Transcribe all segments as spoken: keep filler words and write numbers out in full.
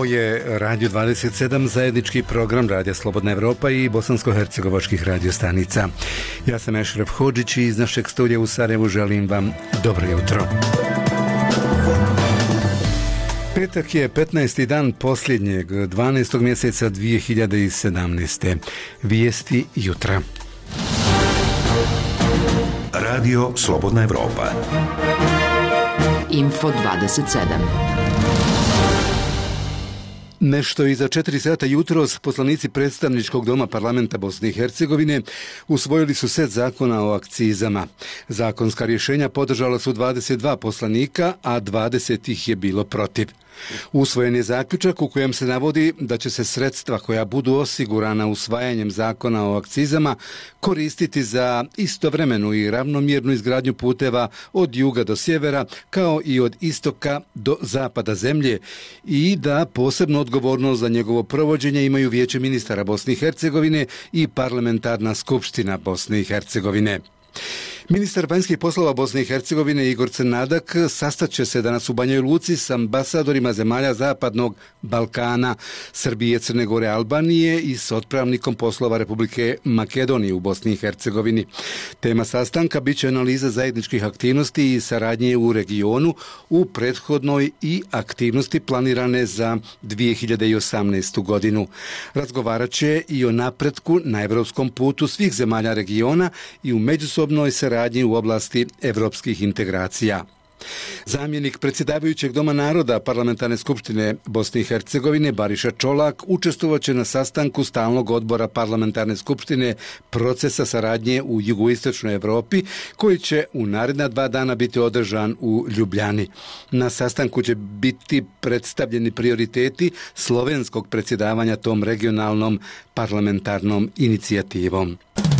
Ovo je Radio dvadeset sedam, zajednički program Radija Slobodna Evropa i bosansko-hercegovačkih radiostanica. Ja sam Ešref Hodžić i iz našeg studija u Sarajevu želim vam dobro jutro. Petak je petnaesti dan posljednjeg dvanaestog mjeseca dvije hiljade sedamnaeste. Vijesti jutra. Radio Slobodna Evropa. Info dvadeset sedam. Nešto iza četiri sata jutros poslanici predstavničkog doma parlamenta Bosne i Hercegovine usvojili su set zakona o akcizama. Zakonska rješenja podržala su dvadeset dva poslanika, a dvadeset ih je bilo protiv. Usvojen je zaključak u kojem se navodi da će se sredstva koja budu osigurana usvajanjem zakona o akcizama koristiti za istovremenu i ravnomjernu izgradnju puteva od juga do sjevera kao i od istoka do zapada zemlje i da posebno odgovornost za njegovo provođenje imaju Vijeće ministara Bosne i Hercegovine i Parlamentarna skupština Bosne i Hercegovine. Ministar vanjskih poslova Bosne i Hercegovine Igor Crnadak sastaće se danas u Banjoj Luci s ambasadorima zemalja Zapadnog Balkana, Srbije, Crne Gore, Albanije i s otpravnikom poslova Republike Makedonije u Bosni i Hercegovini. Tema sastanka bit će analiza zajedničkih aktivnosti i saradnje u regionu u prethodnoj i aktivnosti planirane za dvije hiljade osamnaestu. godinu. Razgovarat će i o napretku na evropskom putu svih zemalja regiona i u međusobnoj saradnji u oblasti evropskih integracija. Zamjenik predsjedavajućeg Doma naroda Parlamentarne skupštine Bosne i Hercegovine Bariša Čolak učestvovaće na sastanku stalnog odbora Parlamentarne skupštine procesa saradnje u jugoistočnoj Evropi koji će u naredna dva dana biti održan u Ljubljani. Na sastanku će biti predstavljeni prioriteti slovenskog predsjedavanja tom regionalnom parlamentarnom inicijativom.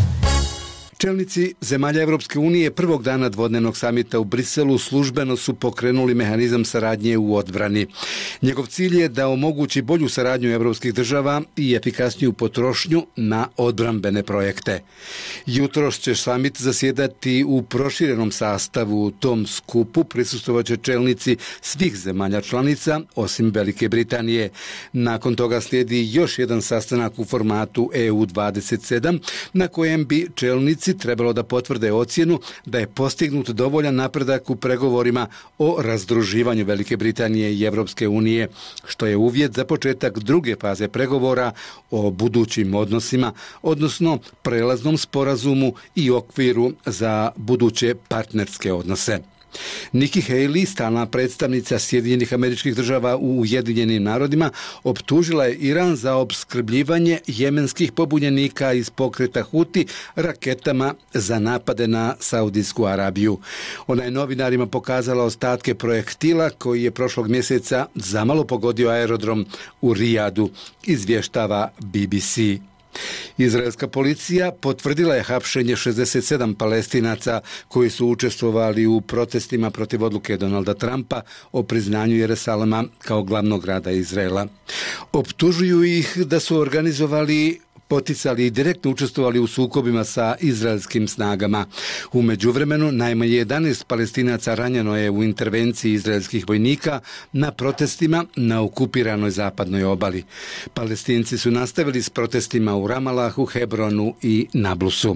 Čelnici zemalja Evropske unije prvog dana dvodnevnog samita u Briselu službeno su pokrenuli mehanizam saradnje u odbrani. Njegov cilj je da omogući bolju saradnju evropskih država i efikasniju potrošnju na odbrambene projekte. Jutros će samit zasjedati u proširenom sastavu. U tom skupu prisustvovaće čelnici svih zemalja članica, osim Velike Britanije. Nakon toga slijedi još jedan sastanak u formatu E U dvadeset sedam, na kojem bi čelnici trebalo da potvrde ocjenu da je postignut dovoljan napredak u pregovorima o razdruživanju Velike Britanije i Evropske unije, što je uvjet za početak druge faze pregovora o budućim odnosima, odnosno prelaznom sporazumu i okviru za buduće partnerske odnose. Nikki Haley, stalna predstavnica Sjedinjenih Američkih Država u Ujedinjenim narodima, optužila je Iran za opskrbljivanje jemenskih pobunjenika iz pokreta Huti raketama za napade na Saudijsku Arabiju. Ona je novinarima pokazala ostatke projektila koji je prošlog mjeseca zamalo pogodio aerodrom u Rijadu, izvještava B B C. Izraelska policija potvrdila je hapšenje šezdeset sedam Palestinaca koji su učestvovali u protestima protiv odluke Donalda Trumpa o priznanju Jerusalema kao glavnog grada Izraela. Optužuju ih da su organizovali, poticali i direktno učestvovali u sukobima sa izraelskim snagama. U međuvremenu najmanje jedanaest Palestinaca ranjeno je u intervenciji izraelskih vojnika na protestima na okupiranoj zapadnoj obali. Palestinci su nastavili s protestima u Ramalahu, Hebronu i Nablusu.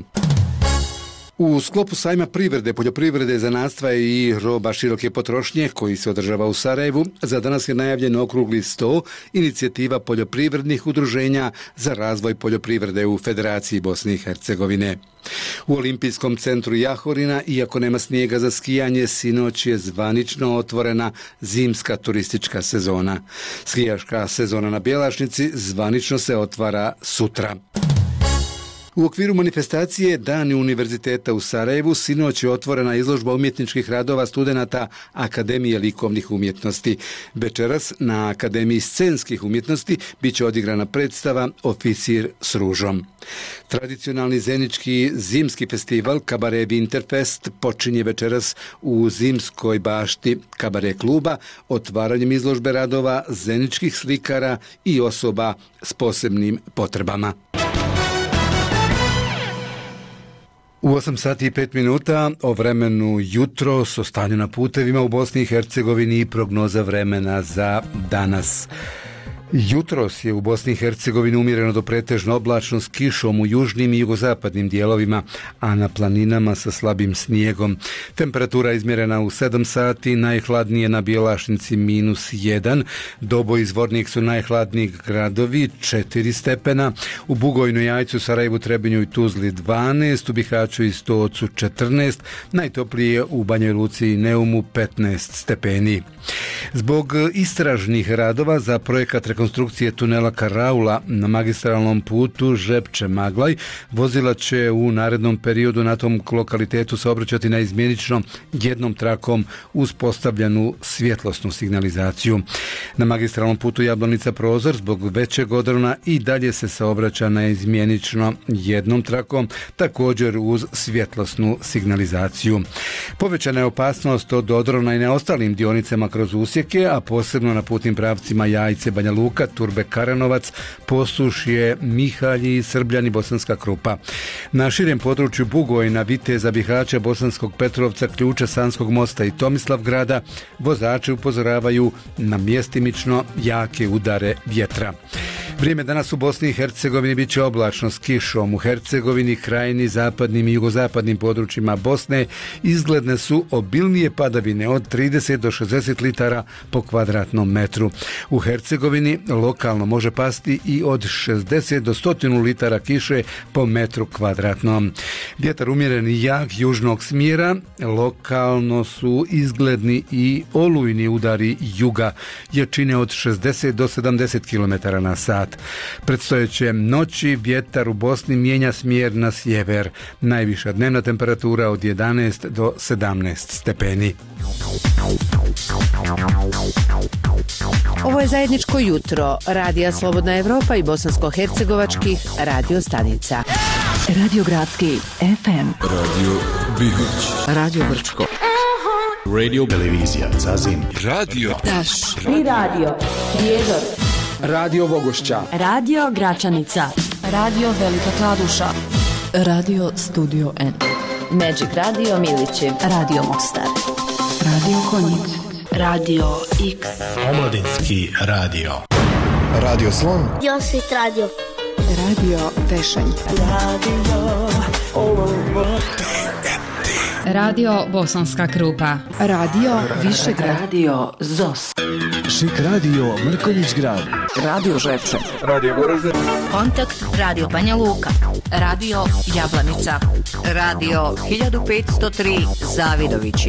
U sklopu sajma privrede, poljoprivrede, zanatstva i roba široke potrošnje koji se održava u Sarajevu, za danas je najavljen okrugli sto inicijativa poljoprivrednih udruženja za razvoj poljoprivrede u Federaciji Bosne i Hercegovine. U Olimpijskom centru Jahorina, iako nema snijega za skijanje, sinoć je zvanično otvorena zimska turistička sezona. Skijaška sezona na Bjelašnici zvanično se otvara sutra. U okviru manifestacije Dani univerziteta u Sarajevu sinoć je otvorena izložba umjetničkih radova studenata Akademije likovnih umjetnosti. Večeras na Akademiji scenskih umjetnosti bit će odigrana predstava Oficir s ružom. Tradicionalni zenički zimski festival Kabare Winterfest počinje večeras u zimskoj bašti Kabare kluba otvaranjem izložbe radova zeničkih slikara i osoba s posebnim potrebama. U osam sati i pet minuta o vremenu jutros, o stanju na putevima u Bosni i Hercegovini i prognoza vremena za danas. Jutros je u Bosni i Hercegovini umjereno do pretežno oblačno s kišom u južnim i jugozapadnim dijelovima, a na planinama sa slabim snijegom. Temperatura izmjerena u sedam sati, najhladnije na Bjelašnici minus jedan, Doboj i Zvornik su najhladniji gradovi četiri stepena, u Bugojnu, Jajcu, Sarajevu, Trebinju i Tuzli dvanaest, u Bihaću i Stocu četrnaest, najtoplije u Banjoj Luci i Neumu petnaest stepeni. Zbog istražnih radova za projekat rekonstrukcije tunela Karaula na magistralnom putu Žepče-Maglaj, vozila će u narednom periodu na tom lokalitetu saobraćati naizmjenično jednom trakom uz postavljenu svjetlosnu signalizaciju. Na magistralnom putu Jablanica-Prozor zbog većeg odrona i dalje se saobraća naizmjenično jednom trakom, također uz svjetlosnu signalizaciju. Povećana je opasnost od odrona i na ostalim dionicama kroz usjeke, a posebno na putnim pravcima Jajce, Banja Luka, Turbe, Karanovac, Posušje, Mihalji, Srbljani, Bosanska Krupa. Na širem području Bugojna, Viteza, Bihaća, Bosanskog Petrovca, Ključa, Sanskog mosta i Tomislavgrada vozači upozoravaju na mjestimično jake udare vjetra. Vrijeme danas u Bosni i Hercegovini bit će oblačno s kišom. U Hercegovini, Krajini, zapadnim i jugozapadnim područjima Bosne izgledne su obilnije padavine od trideset do šezdeset litara po kvadratnom metru. U Hercegovini lokalno može pasti i od šezdeset do sto litara kiše po metru kvadratnom. Vjetar umjeren i jak južnog smjera, lokalno su izgledni i olujni udari juga, jačine od šezdeset do sedamdeset kilometara na sat. Predstojeće noći vjetar u Bosni mijenja smjer na sjever. Najviša dnevna temperatura od jedanaest do sedamnaest stepeni. Ovo je zajedničko jutro Radija Slobodna Evropa i bosansko-hercegovačkih radio stanica. Radio Gradski F M, Radio Bihoć, Radio Brčko, Radio Televizija Zazin, Radio Daš i Radio Prijedor, Radio Vogošća, Radio Gračanica, Radio Velika Kladuša, Radio Studio N, Magic Radio Milići, Radio Mostar, Radio Konjic, Radio X, Omladinski radio, Radio Slon, Josit Radio, Radio Tešanj, Radio Radio Bosanska Krupa, Radio Višegrad, Radio Zos, Šik Radio Mrkonjić Grad, Radio Žepče, Radio Goražde, Kontakt Radio Banja Luka, Radio Jablanica, Radio hiljadu petsto tri Zavidovići.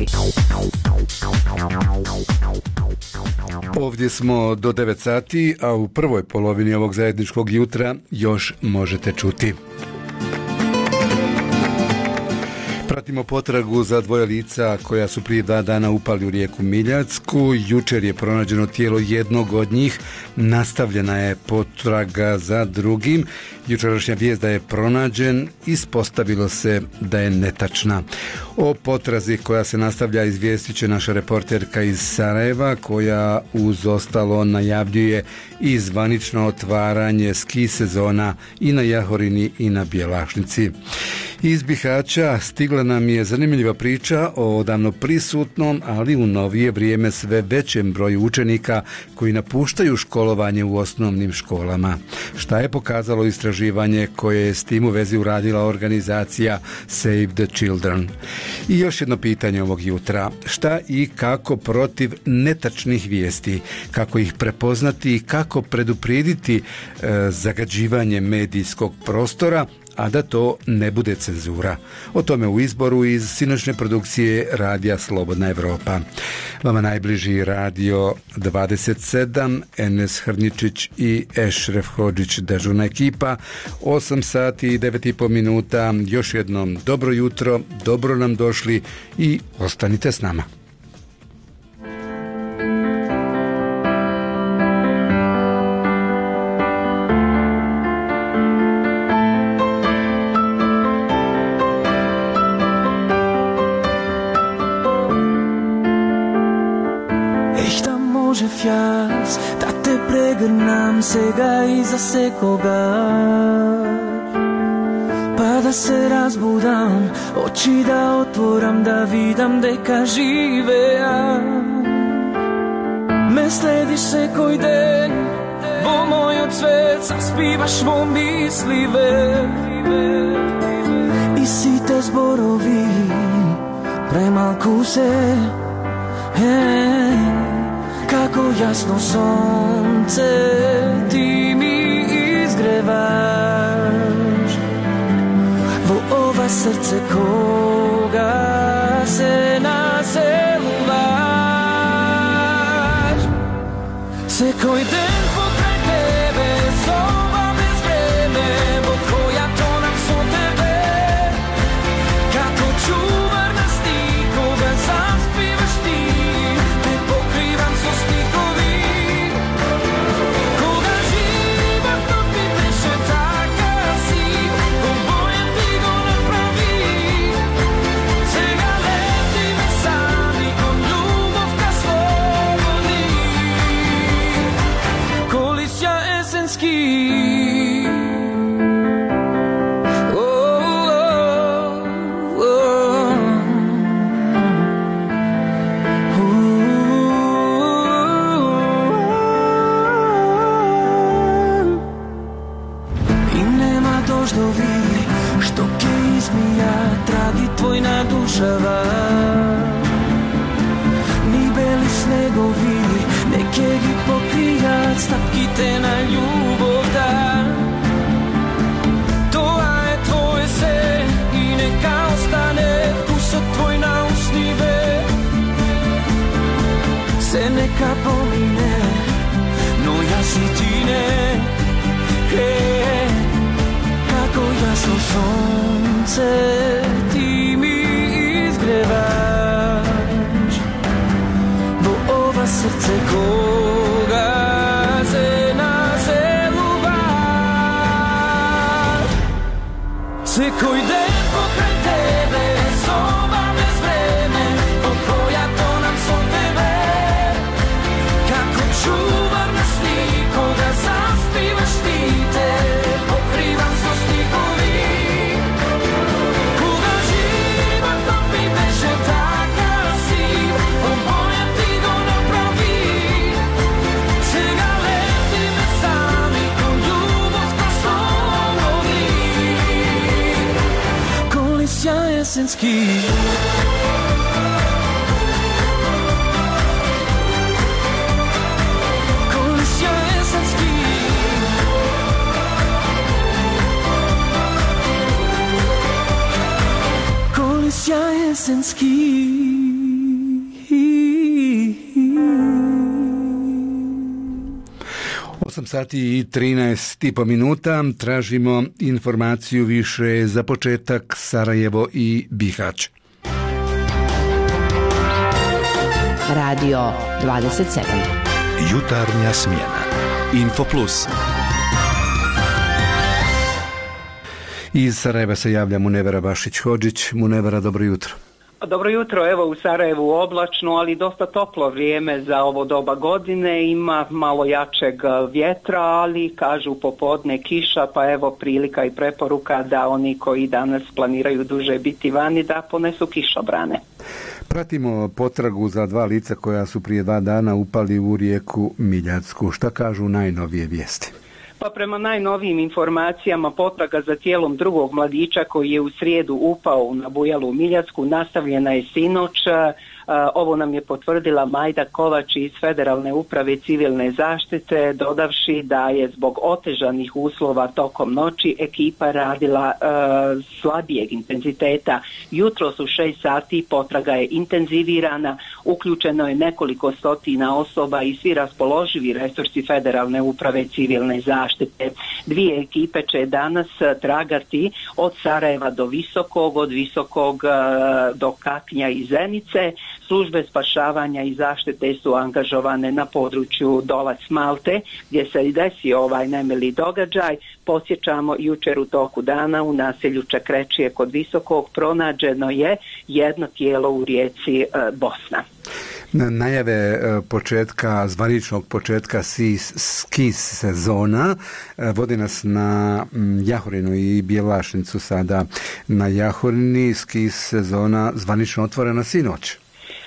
Ovdje smo do devet sati, a u prvoj polovini ovog zajedničkog jutra još možete čuti. Pratimo potragu za dvoje lica koja su prije dva dana upali u rijeku Miljacku. Jučer je pronađeno tijelo jednog od njih. Nastavljena je potraga za drugim. Jučerašnja vijest da je pronađen ispostavilo se da je netačna. O potrazi koja se nastavlja izvijestit će naša reporterka iz Sarajeva, koja uz ostalo najavljuje i zvanično otvaranje ski sezona i na Jahorini i na Bjelašnici. Iz Bihaća stigla nam je zanimljiva priča o odavno prisutnom, ali u novije vrijeme sve većem broju učenika koji napuštaju školovanje u osnovnim školama. Šta je pokazalo istraživanje koje je s tim u vezi uradila organizacija Save the Children? I još jedno pitanje ovog jutra. Šta i kako protiv netačnih vijesti? Kako ih prepoznati i kako preduprijediti e, zagađivanje medijskog prostora, a da to ne bude cenzura? O tome u izboru iz sinoćne produkcije Radija Slobodna Evropa. Vama najbliži Radio dvadeset sedam, Enes Hrničić i Ešref Hodžić, dežurna ekipa. osam sati i devet i po minuta. Još jednom dobro jutro, dobro nam došli i ostanite s nama. Fjas, da te pregrnam сега i za sekoga, pa da se razbudam, oči da otvoram, da vidam deka žive ja. Me slediš sekoj den, vo moju cvet, zaspívaš vo myslive. I síte zboroví premalku se, hey, kako jasno sonce ti mi izgrevaš. Vo ova srce koga se naseluvaš. Se koji den pokraj tebe soba bez vreme, bo koja to nam su tebe, kako čuvar nas ti, koga zaspivaš ti, te pokrivam so stikovi, koga život topi teše taka si, obojem ti go napravi, сега letime sami ko ljubovka slobodni, kolisja esenski. Što ke izmija tragi tvoj nadušava, ni beli snegovi neke gi pokrijat, stapkite na ljubov da. Тоа je tvoje se i neka ostane vkusat tvoj na usnive, se neka pomine, no jaz i ti ne. Hey, kako jasno sonce ti mi izgrevaš. Vo ova srce koga se naseluvaš. Se koji den pokraj tebe soba bez vreme, od koja to nam su tebe, kako čuvar nas ti, koga zaspivaš ti, te pokrivam so stikovi, koga život topi beše taka si, obojem ti go napravi, сега letime sami ko ljubovka slobodni, kolisja esenski. Kolisja esenski. Kolisja esenski. osam sati i trinaest i po minuta. Tražimo informaciju više za početak Sarajevo i Bihać. Radio dvadeset sedam. Jutarnja smjena. Info Plus. Iz Sarajeva se javlja Munevera Bašić-Hodžić. Munevera, dobro jutro. Dobro jutro, evo u Sarajevu oblačno, ali dosta toplo vrijeme za ovo doba godine, ima malo jačeg vjetra, ali kažu popodne kiša, pa evo prilika i preporuka da oni koji danas planiraju duže biti vani da ponesu kišobrane. Pratimo potragu za dva lica koja su prije dva dana upali u rijeku Miljacku. Šta kažu najnovije vijesti? Pa prema najnovijim informacijama potraga za tijelom drugog mladića koji je u srijedu upao na Bujalu u Miljacku nastavljena je sinoć. Ovo nam je potvrdila Majda Kovač iz Federalne uprave civilne zaštite, dodavši da je zbog otežanih uslova tokom noći ekipa radila e, slabijeg intenziteta. Jutros u šest sati potraga je intenzivirana, uključeno je nekoliko stotina osoba i svi raspoloživi resursi Federalne uprave civilne zaštite. Dvije ekipe će danas tragati od Sarajeva do Visokog, od Visokog e, do Kaknja i Zenice. Službe spašavanja i zaštite su angažovane na području Dolac Malte, gdje se i desio ovaj nemili događaj. Podsjećamo, jučer u toku dana u naselju Čakrečije kod Visokog pronađeno je jedno tijelo u rijeci e, Bosna. Najave početka, zvaničnog početka ski sezona vodi nas na Jahorinu i Bjelašnicu. Sada na Jahorini ski sezona zvanično otvorena sinoć.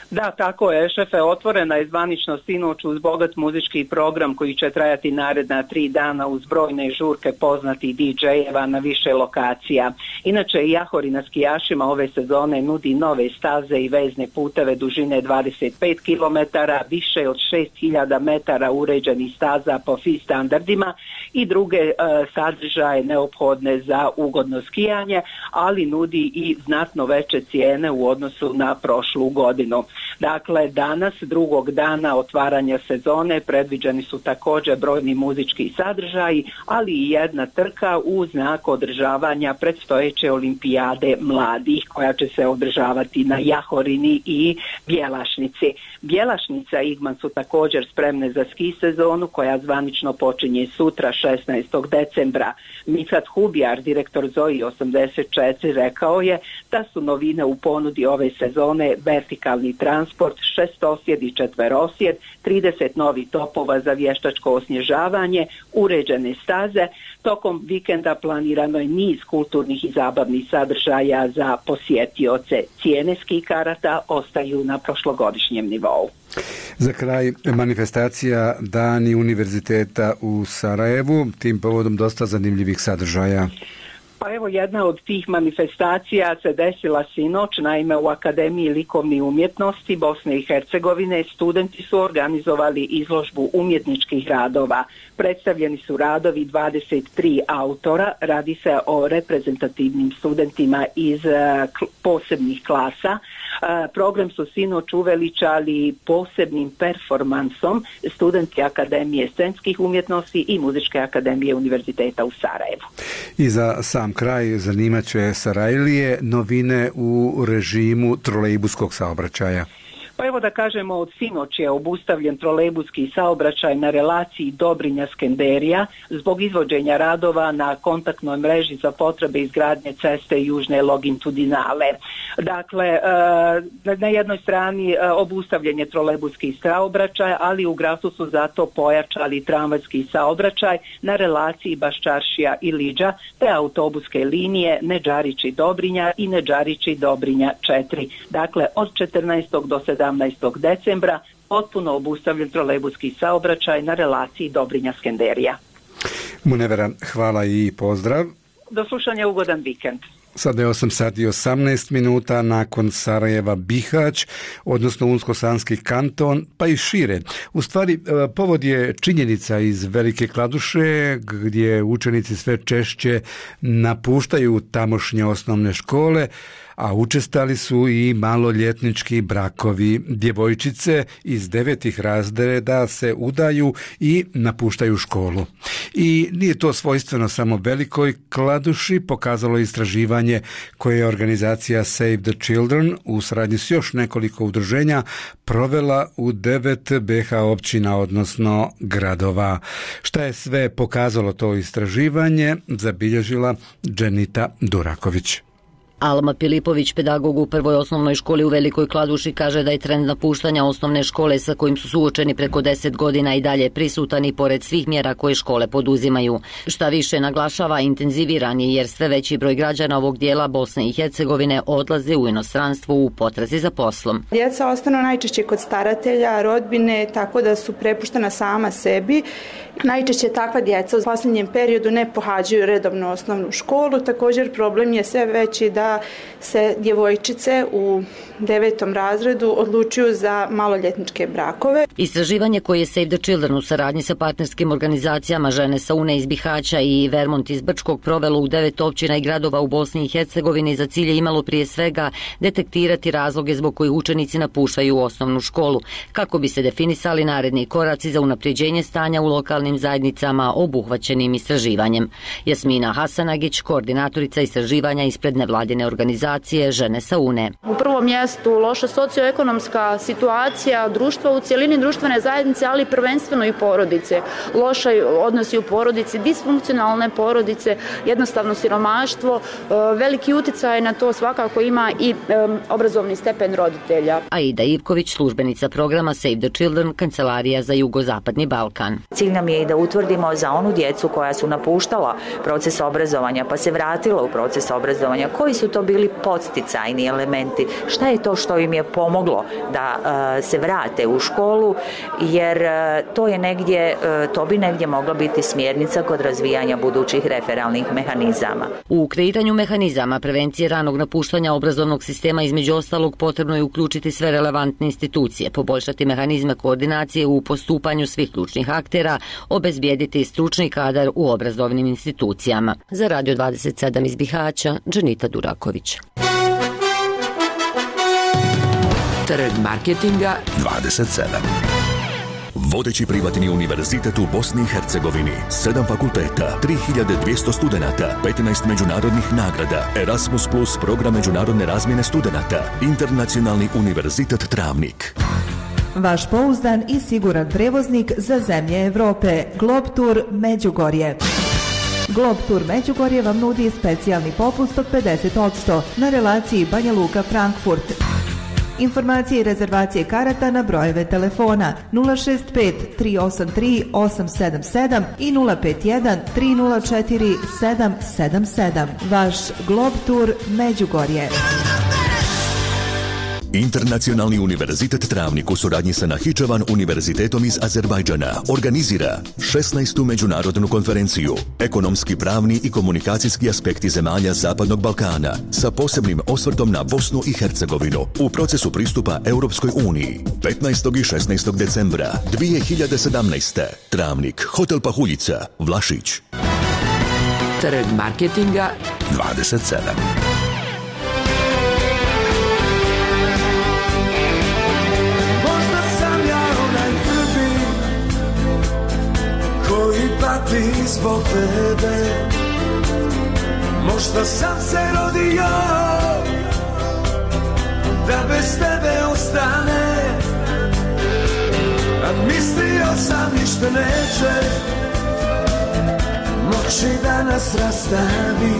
Da, tako je, šefe, otvorena je zvanično sinoć uz bogat muzički program koji će trajati naredna tri dana uz brojne žurke poznatih di džejeva na više lokacija. Inače, Jahori na skijašima ove sezone nudi nove staze i vezne puteve dužine dvadeset pet kilometara, više od šest hiljada metara uređenih staza po F I standardima i druge e, sadržaje neophodne za ugodno skijanje, ali nudi i znatno veće cijene u odnosu na prošlu godinu. Dakle, danas, drugog dana otvaranja sezone, predviđeni su također brojni muzički sadržaji, ali i jedna trka u znak održavanja predstojeće olimpijade mladih koja će se održavati na Jahorini i Bjelašnici. Bjelašnica i Igman su također spremne za ski sezonu koja zvanično počinje sutra šesnaestog decembra. Mithat Hubjar, direktor Zoji osamdeset četiri, rekao je da su novine u ponudi ove sezone vertikalni transport, šestosjed i četverosjed, trideset novih topova za vještačko osnježavanje, uređene staze. Tokom vikenda planirano je niz kulturnih i zabavnih sadržaja za posjetioce. Cijene ski karata ostaju na prošlogodišnjem nivou. Za kraj, manifestacija Dani univerziteta u Sarajevu, tim povodom dosta zanimljivih sadržaja. Pa evo, jedna od tih manifestacija se desila sinoć, naime u Akademiji likovnih umjetnosti Bosne i Hercegovine studenti su organizovali izložbu umjetničkih radova. Predstavljeni su radovi dvadeset tri autora, radi se o reprezentativnim studentima iz uh, posebnih klasa. Uh, program su sinoć uveličali posebnim performansom studenti Akademije scenskih umjetnosti i Muzičke akademije Univerziteta u Sarajevu. I za sam kraj zanimat će Sarajlije novine u režimu trolejbuskog saobraćaja. Pa evo da kažemo, od sinoć je obustavljen trolejbuski saobraćaj na relaciji Dobrinja-Skenderija zbog izvođenja radova na kontaktnoj mreži za potrebe izgradnje ceste južne longitudinale. Dakle, na jednoj strani obustavljen je trolejbuski saobraćaj, ali u gradu su zato pojačali tramvajski saobraćaj na relaciji Baščaršija i Liđa, te autobuske linije Nedžarići-Dobrinja i Nedžarići-Dobrinja četiri. Dakle, od četrnaestog do sedamnaestog decembra potpuno obustavljen trolejbuski saobraćaj na relaciji Dobrinja-Skenderija. Munevera, hvala i pozdrav. Do slušanja, ugodan vikend. Sada je osam sati i osamnaest minuta, nakon Sarajeva Bihać, odnosno Unsko-Sanski kanton, pa i šire. U stvari, povod je činjenica iz Velike Kladuše, gdje učenici sve češće napuštaju tamošnje osnovne škole, a učestali su i maloljetnički brakovi. Djevojčice iz devetih razreda se udaju i napuštaju školu. I nije to svojstveno samo Velikoj Kladuši, pokazalo istraživanje koje je organizacija Save the Children u saradnji s još nekoliko udruženja provela u devet be ha općina, odnosno gradova. Šta je sve pokazalo to istraživanje, zabilježila Dženita Duraković. Alma Pilipović, pedagog u prvoj osnovnoj školi u Velikoj Kladuši, kaže da je trend napuštanja osnovne škole sa kojim su suočeni preko deset godina i dalje prisutan i pored svih mjera koje škole poduzimaju. Šta više, naglašava, intenziviran je jer sve veći broj građana ovog dijela Bosne i Hercegovine odlaze u inostranstvo u potrazi za poslom. Djeca ostanu najčešće kod staratelja, rodbine, tako da su prepuštena sama sebi. Najčešće takva djeca u posljednjem periodu ne pohađaju redovno osnovnu školu. Također problem je sve veći da se djevojčice u devetom razredu odlučuju za maloljetničke brakove. Istraživanje koje je Save the Children u saradnji sa partnerskim organizacijama Žene sa Une iz Bihaća i Vermont iz Brčkog provelo u devet općina i gradova u Bosni i Hercegovini za cilj je imalo prije svega detektirati razloge zbog kojih učenici napuštaju osnovnu školu, kako bi se definisali naredni koraci za unapređenje stanja u lokalnim zajednicama obuhvaćenim istraživanjem. Jasmina Hasanagić, koordinatorica istraživanja ispred nevladine organizacije Žene sa Une. U prvom mjestu loša socioekonomska situacija društva u cjelini, društvene zajednice, ali prvenstveno i porodice. Loša odnosi u porodici, disfunkcionalne porodice, jednostavno siromaštvo, veliki utjecaj na to svakako ima i obrazovni stepen roditelja. Aida Ivković, službenica programa Save the Children, Kancelarija za jugozapadni Balkan. Cilj nam je i da utvrdimo za onu djecu koja su napuštala proces obrazovanja pa se vratila u proces obrazovanja, koji su to bili podsticajni elementi, šta je to što im je pomoglo da uh, se vrate u školu, jer uh, to je negdje, uh, to bi negdje mogla biti smjernica kod razvijanja budućih referalnih mehanizama. U kreiranju mehanizama prevencije ranog napuštanja obrazovnog sistema između ostalog potrebno je uključiti sve relevantne institucije, poboljšati mehanizme koordinacije u postupanju svih ključnih aktera, obezbijediti stručni kadar u obrazovnim institucijama. Za Radio dvadeset sedam iz Bihaća, Dženita Duraković. Trg marketinga dvadeset sedam. Vodeći privatni univerzitet u Bosni i Hercegovini, sedam fakulteta, tri hiljade dvjesto studenata, petnaest međunarodnih nagrada, Erasmus plus program međunarodne razmjene studenata, Internacionalni univerzitet Travnik. Vaš pouzdan i siguran prevoznik za zemlje Evrope, Globtour Međugorje. Globtour Međugorje vam nudi specijalni popust od pedeset posto na relaciji Banja Luka-Frankfurt. Informacije i rezervacije karata na brojeve telefona nula šest pet tri osam tri osam sedam sedam i nula pet jedan tri nula četiri sedam sedam sedam. Vaš Globtour Međugorje. Internacionalni univerzitet Travnik u suradnji sa Nahičevan univerzitetom iz Azerbajdžana organizira šesnaestu međunarodnu konferenciju Ekonomski, pravni i komunikacijski aspekti zemalja Zapadnog Balkana sa posebnim osvrtom na Bosnu i Hercegovinu u procesu pristupa Europskoj uniji petnaestog i šesnaestog decembra dvije hiljade sedamnaeste. Travnik, Hotel Pahuljica, Vlašić. Trg marketinga dvadeset sedam. Pati zbog tebe, možda sam se rodio da bez tebe ostane, a mislio sam ništa neće moći da nas rastavi.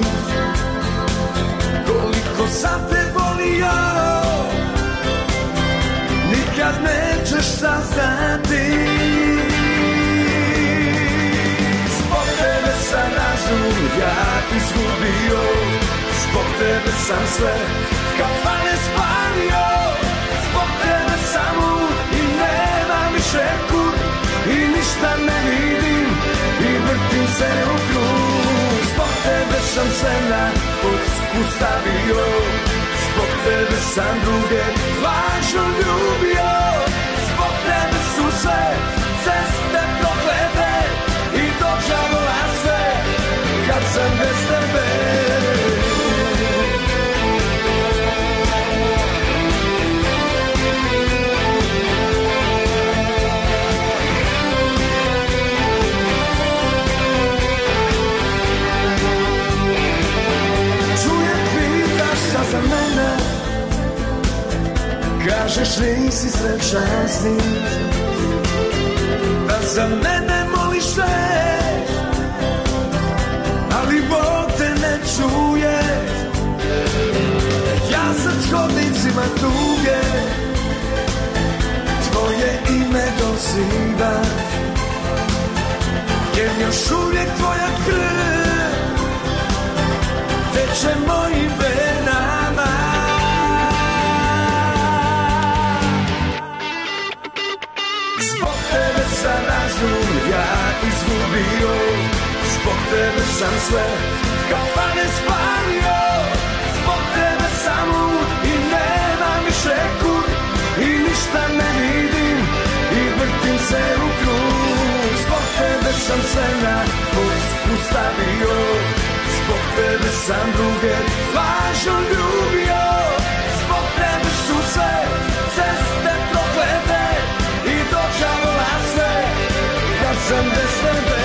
Koliko sam te volio, nikad nećeš saznati. Sam razum ja izgubio, zbog tebe sam sve kafane spalio, zbog tebe sam lud i nemam više kud i ništa ne vidim i vrtim se u krug. Zbog tebe sam sve na kocku stavio, zbog tebe sam druge lažno ljubio, zbog tebe su sve ceste proklete i dožavola sve kad sam bez tebe. Čujem, pitaš šta za mene, kažeš nisi srećan s njim, da za mene moliš se, ali Bog te ne čuje. Ja sam hodnicima tuge tvoje ime dozivam, jer još uvijek tvoja krv teče mojim venama. Zbog tebe sam razum ja izgubio, zbog tebe sam sve kafane spalio, zbog tebe sam lud i nemam više kud i ništa ne vidim i vrtim se u krug. Zbog tebe sam sve na kocku stavio, zbog tebe sam druge lažno ljubio, zbog tebe su sve ceste proklete i dožavola sve kad sam bez tebe.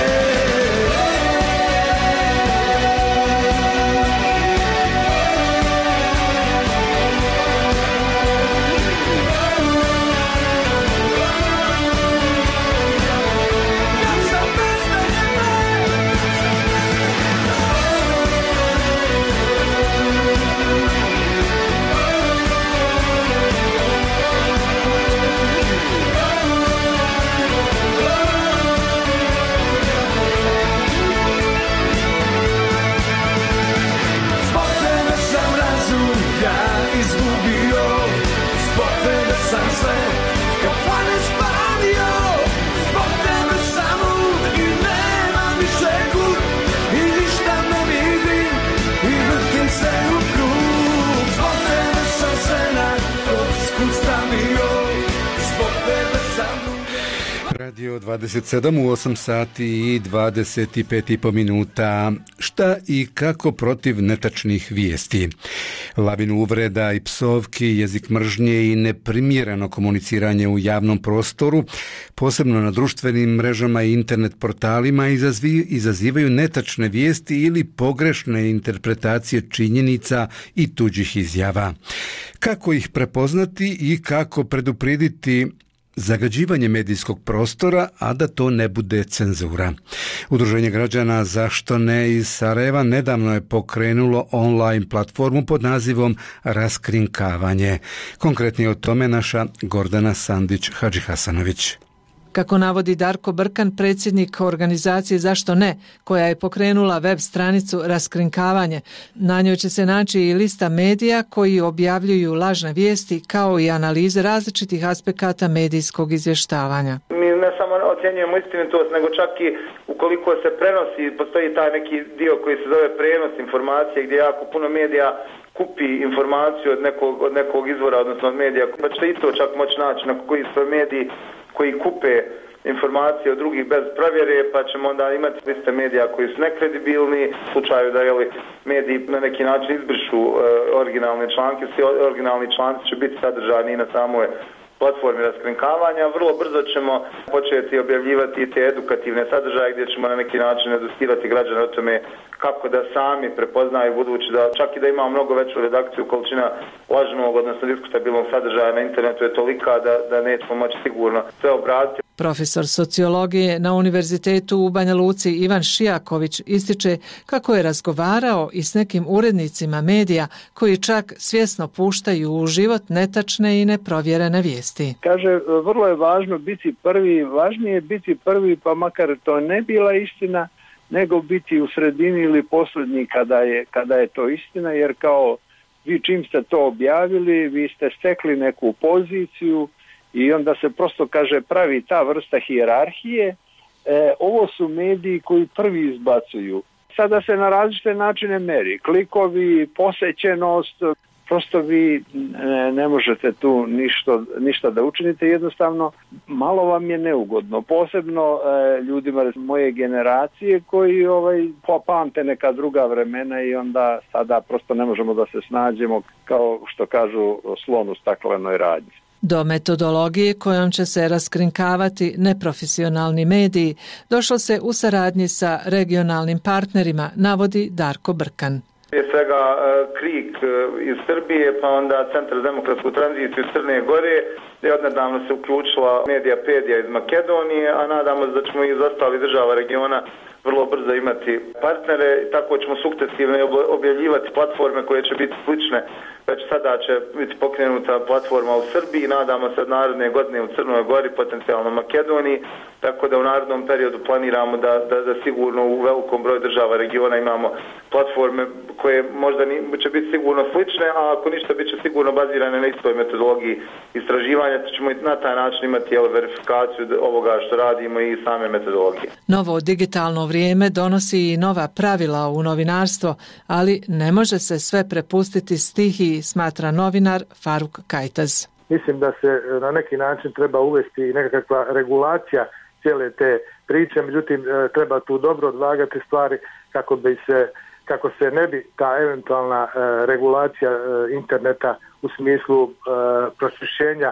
Radio dvadeset sedam u osam sati i dvadeset pet i po minuta. Šta i kako protiv netačnih vijesti? Lavinu uvreda i psovki, jezik mržnje i neprimjereno komuniciranje u javnom prostoru, posebno na društvenim mrežama i internet portalima, izazvi, izazivaju netačne vijesti ili pogrešne interpretacije činjenica i tuđih izjava. Kako ih prepoznati i kako preduprediti zagađivanje medijskog prostora, a da to ne bude cenzura? Udruženje građana Zašto ne iz Sarajeva nedavno je pokrenulo online platformu pod nazivom Raskrinkavanje. Konkretnije o tome naša Gordana Sandić-Hadžihasanović. Kako navodi Darko Brkan, predsjednik organizacije Zašto ne, koja je pokrenula web stranicu Raskrinkavanje, na njoj će se naći i lista medija koji objavljuju lažne vijesti kao i analize različitih aspekata medijskog izvještavanja. Mi ne samo ocjenjujemo istinitost, nego čak i ukoliko se prenosi, postoji taj neki dio koji se zove prenos informacije gdje jako puno medija kupi informaciju od nekog, od nekog izvora, odnosno od medija, pa ćete i to čak moći naći na koji su mediji koji kupe informacije od drugih bez provjere, pa ćemo onda imati liste medija koji su nekredibilni, u slučaju da jeli, mediji na neki način izbrišu e, originalne članke, svi originalni članci će biti sadržani i na samoj platformi Raskrinkavanja. Vrlo brzo ćemo početi objavljivati i te edukativne sadržaje gdje ćemo na neki način edukirati građane o tome kako da sami prepoznaju, budući da čak i da ima mnogo veću redakciju, količina lažnog, odnosno diskutabilnog sadržaja na internetu je tolika da, da nećemo moći sigurno sve obraditi. Profesor sociologije na Univerzitetu u Banja Luci Ivan Šijaković ističe kako je razgovarao i s nekim urednicima medija koji čak svjesno puštaju u život netačne i neprovjerene vijesti. Kaže, vrlo je važno biti prvi, važnije je biti prvi, pa makar to ne bila istina, nego biti u sredini ili posljednji kada je, kada je to istina, jer kao vi čim ste to objavili, vi ste stekli neku poziciju i onda se prosto, kaže, pravi ta vrsta hijerarhije. E, ovo su mediji koji prvi izbacuju. Sada se na različite načine meri. Klikovi, posećenost, prosto vi ne, ne možete tu ništa, ništa da učinite, jednostavno malo vam je neugodno. Posebno e, ljudima moje generacije koji ovaj, pamte neka druga vremena i onda sada prosto ne možemo da se snađemo, kao što kažu, slon u staklenoj radnji. Do metodologije kojom će se raskrinkavati neprofesionalni mediji došlo se u saradnji sa regionalnim partnerima, navodi Darko Brkan. Prije svega Krik iz Srbije, pa onda Centar za demokratsku tranziciju iz Crne Gore, gdje odnedavno se uključila Mediapedija iz Makedonije, a nadamo se da ćemo iz ostalih država regiona vrlo brzo imati partnere i tako ćemo sukcesivno objavljivati platforme koje će biti slične. Već sada će biti pokrenuta platforma u Srbiji, nadamo se od naredne godine u Crnoj Gori, potencijalno Makedoniji, tako da u narednom periodu planiramo da, da, da sigurno u velikom broju država regiona imamo platforme koje možda ni, će biti sigurno slične, a ako ništa bit će sigurno bazirane na istoj metodologiji istraživanja, ćemo na taj način imati jel, verifikaciju ovoga što radimo i same metodologije. Novo digitalno vrijeme donosi i nova pravila u novinarstvo, ali ne može se sve prepustiti stihiji, smatra novinar Faruk Kajtaz. Mislim da se na neki način treba uvesti nekakva regulacija cijele te priče, međutim treba tu dobro odvagati stvari kako bi se, kako se ne bi ta eventualna regulacija interneta u smislu prosvjećenja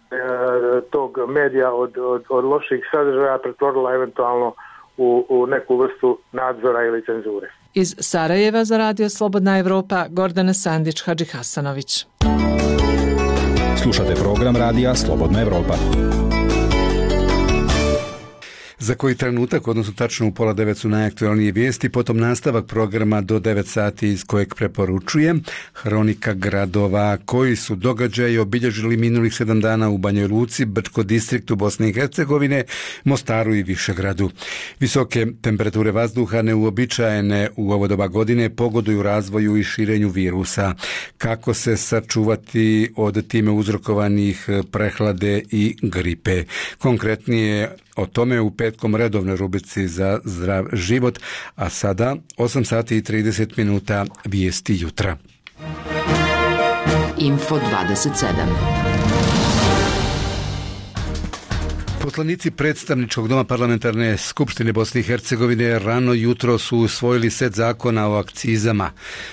tog medija od, od, od loših sadržaja pretvorila eventualno u, u neku vrstu nadzora ili cenzure. Iz Sarajeva za Radio Slobodna Evropa, Gordana Sandić-Hadžihasanović. Slušate program Radija Slobodna Evropa. Za koji trenutak, odnosno tačno u pola devet su najaktualnije vijesti, potom nastavak programa do devet sati iz kojeg preporučujem Hronika gradova. Koji su događaji obilježili minulih sedam dana u Banjoj Luci, Brčko distriktu Bosne i Hercegovine, Mostaru i Višegradu. Visoke temperature vazduha neuobičajene u ovo doba godine pogoduju razvoju i širenju virusa. Kako se sačuvati od time uzrokovanih prehlade i gripe? Konkretnije o tome u petkom redovnoj rubrici za zdrav život, a sada osam sati i trideset minuta vijesti jutra. Info dvadeset sedam. Poslanici predstavničkog doma parlamentarne skupštine Bosne i Hercegovine rano jutro su usvojili set zakona o akcizama.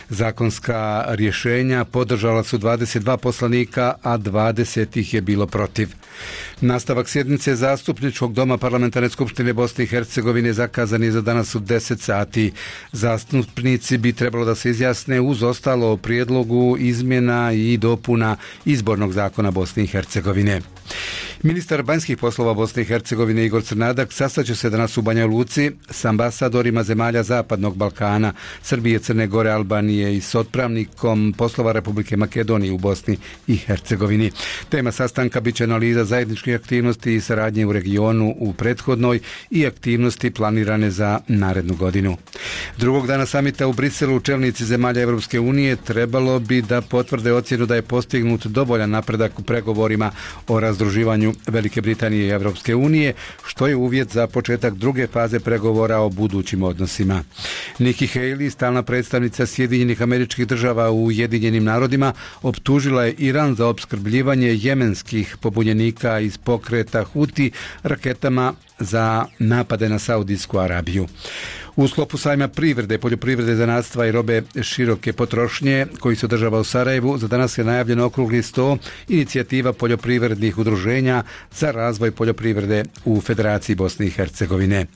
Zakonska rješenja podržala su dvadeset dva poslanika, a dvadeset ih je bilo protiv. Nastavak sjednice zastupničkog doma parlamentarne skupštine Bosne i Hercegovine zakazan je za danas u deset sati. Zastupnici bi trebalo da se izjasne uz ostalo o prijedlogu izmjena i dopuna izbornog zakona Bosne i Hercegovine. Ministar vanjskih poslova Bosne i Hercegovine Igor Crnadak sastaće se danas u Banja Luci s ambasadorima zemalja Zapadnog Balkana, Srbije, Crne Gore, Albanije i s otpravnikom poslova Republike Makedonije u Bosni i Hercegovini. Tema sastanka biće analiza zajedničkih aktivnosti i saradnje u regionu u prethodnoj i aktivnosti planirane za narednu godinu. Drugog dana samita u Briselu čelnici zemalja Evropske unije trebalo bi da potvrde ocjenu da je postignut dovoljan napredak u pregovorima o razdruživanju Velike Britanije i Evropske unije, što je uvjet za početak druge faze pregovora o budućim odnosima. Nikki Haley, stalna predstavnica Sjedinjenih Američkih Država u Ujedinjenim narodima, optužila je Iran za opskrbljivanje jemenskih pobunjenika iz pokreta Huti raketama za napade na Saudijsku Arabiju. U sklopu sajma privrede, poljoprivrede, zanatstva i robe široke potrošnje koji se održava u Sarajevu, za danas je najavljen okrugli sto inicijativa poljoprivrednih udruženja za razvoj poljoprivrede u Federaciji Bosne i Hercegovine.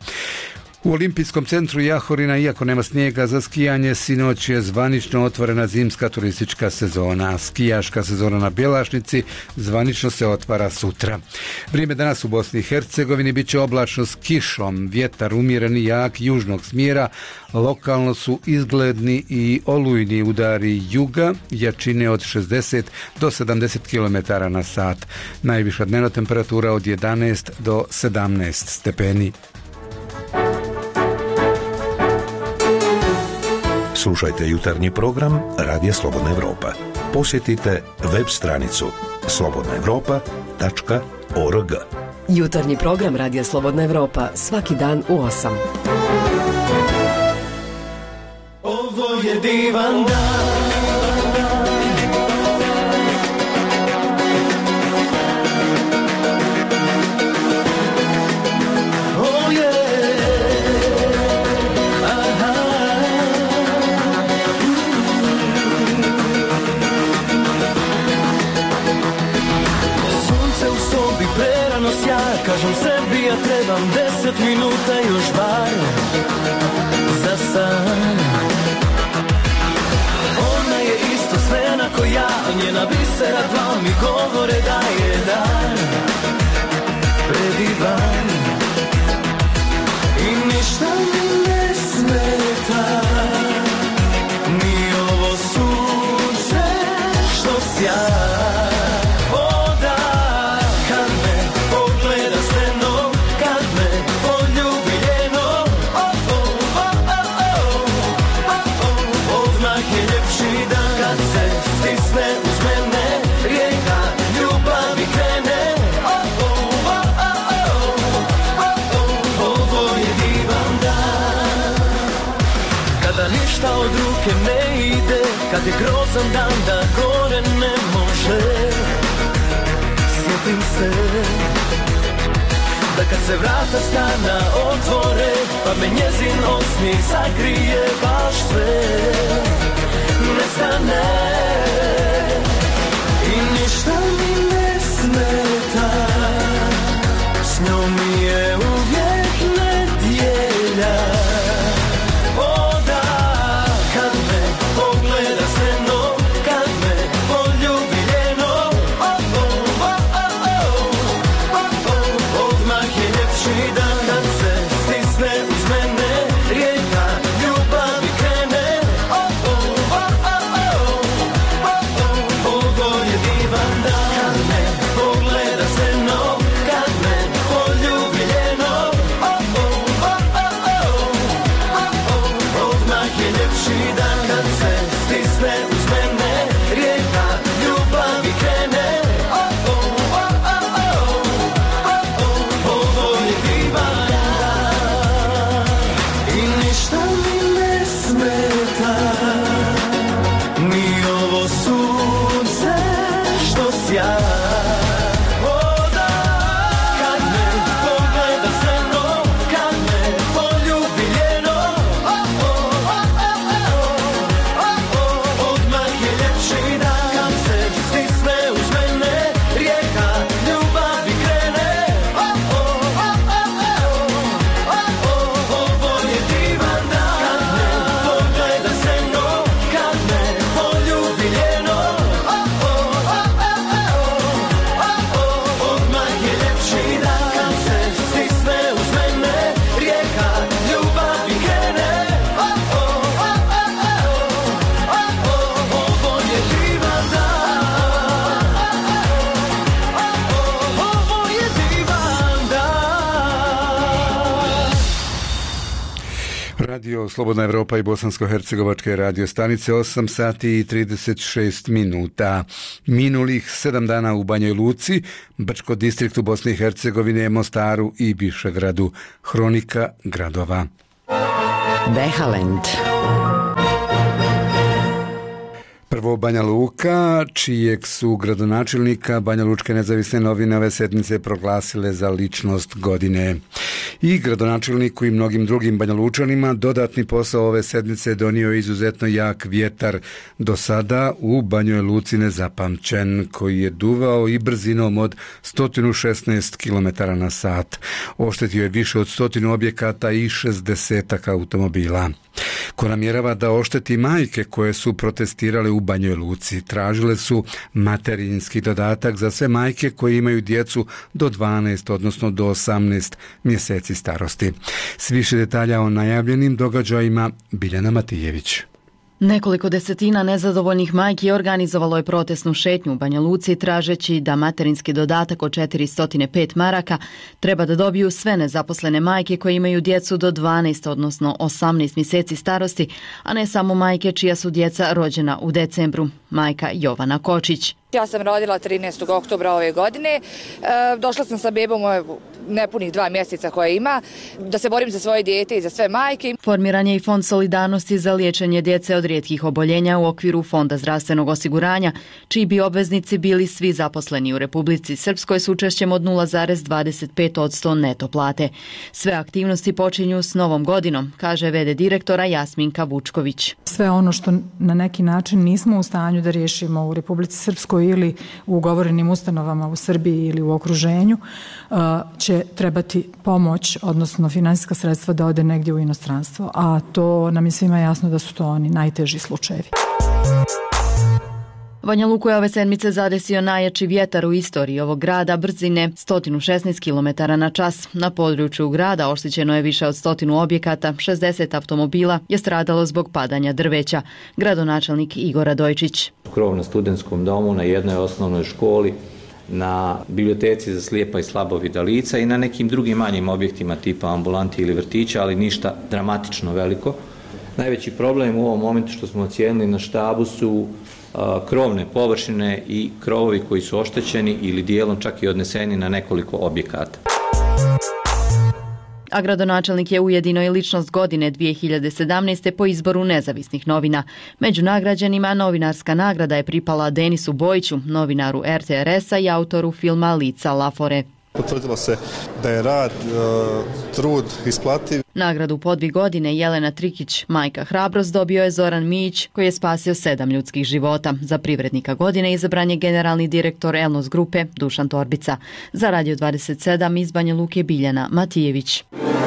U Olimpijskom centru Jahorina, iako nema snijega za skijanje, sinoć je zvanično otvorena zimska turistička sezona. Skijaška sezona na Bjelašnici zvanično se otvara sutra. Vrijeme danas u Bosni i Hercegovini bit će oblačno s kišom, vjetar umjeren i jak južnog smjera, lokalno su izgledni i olujni udari juga, jačine od šezdeset do sedamdeset kilometara na sat. Najviša dnevna temperatura od jedanaest do sedamnaest stepeni. Slušajte jutarnji program Radija Slobodna Evropa. Posjetite web stranicu slobodna evropa tačka org. Jutarnji program Radija Slobodna Evropa svaki dan u osam. Ovo je divan dan. Kažem sebi, ja trebam deset minuta još bar za san. Ona je isto svena ko ja, njena bisera dva mi govore da je dan predivan. I ništa mi ne smeta, ni ovo sunce što sja. Ne ide, kad je grozan dan da gore ne može. Sjetim se da kad se vrata stana otvore, pa me njezin osmijeh zagrije baš sve. Nestane i ništa mi ne smeta, s njom mi je uvijek nedjelja. Odmah je ljepši dan kad se stisne uz mene rijeka ljubavi krene. Radio Slobodna Evropa i Bosansko-Hercegovačke radio stanice, osam sati i trideset šest minuta. Minulih sedam dana u Banjoj Luci, Brčko distriktu Bosne i Hercegovine, Mostaru i Višegradu. Hronika gradova. Behalend. Prvo Banja Luka, čijeg su gradonačelnika Banja Lučke nezavisne novine ove sedmice proglasile za ličnost godine. I gradonačelniku i mnogim drugim Banja Lučanima dodatni posao ove sedmice donio izuzetno jak vjetar, do sada u Banjoj Luci nezapamćen, koji je duvao i brzinom od sto šesnaest kilometara na sat. Oštetio je više od stotinu objekata i šezdesetak automobila. Ko namjerava da ošteti majke koje su protestirale u Banjoj Luci, tražile su materinski dodatak za sve majke koje imaju djecu do dvanaest, odnosno do osamnaest mjeseci starosti. S više detalja o najavljenim događajima Biljana Matijević. Nekoliko desetina nezadovoljnih majki organizovalo je protestnu šetnju u Banja Luci tražeći da materinski dodatak od četiristo pet maraka treba da dobiju sve nezaposlene majke koje imaju djecu do dvanaest, odnosno osamnaest mjeseci starosti, a ne samo majke čija su djeca rođena u decembru. Majka Jovana Kočić. Ja sam rodila trinaestog oktobra ove godine. E, došla sam sa bebom nepunih dva mjeseca koje ima, da se borim za svoje dijete i za sve majke. Formiran je i Fond solidarnosti za liječenje djece od rijetkih oboljenja u okviru Fonda zdravstvenog osiguranja, čiji bi obveznici bili svi zaposleni u Republici Srpskoj s učešćem od nula zarez dvadeset pet posto neto plate. Sve aktivnosti počinju s novom godinom, kaže ve de direktora Jasminka Vučković. Sve ono što na neki način nismo u stanju da riješimo u Republici Srpskoj ili u ugovorenim ustanovama u Srbiji ili u okruženju, će trebati pomoć, odnosno finansijska sredstva da ode negdje u inostranstvo, a to nam je svima jasno da su to oni najteži slučajevi. Banja Luku je ove sedmice zadesio najjači vjetar u istoriji ovog grada brzine sto šesnaest kilometara na čas. Na području grada oštećeno je više od stotinu objekata, šezdeset automobila je stradalo zbog padanja drveća. Gradonačelnik Igor Radojčić. Krov na studentskom domu, na jednoj osnovnoj školi, na biblioteci za slijepa i slabovida lica i na nekim drugim manjim objektima tipa ambulanti ili vrtića, ali ništa dramatično veliko. Najveći problem u ovom momentu što smo ocijenili na štabu su krovne površine i krovovi koji su oštećeni ili dijelom čak i odneseni na nekoliko objekata. A gradonačelnik je ujedino i ličnost godine dvije hiljade sedamnaeste. po izboru nezavisnih novina. Među nagrađenima novinarska nagrada je pripala Denisu Bojiću, novinaru er te er esa i autoru filma Lica Lafore. Potvrdilo se da je rad, trud isplativ. Nagradu podvig godine Jelena Trikić, majka hrabrost, dobio je Zoran Mijić, koji je spasio sedam ljudskih života. Za privrednika godine izabran je generalni direktor Elnos grupe Dušan Torbica. Za Radio dvadeset sedam iz Banja Luke Biljana Matijević.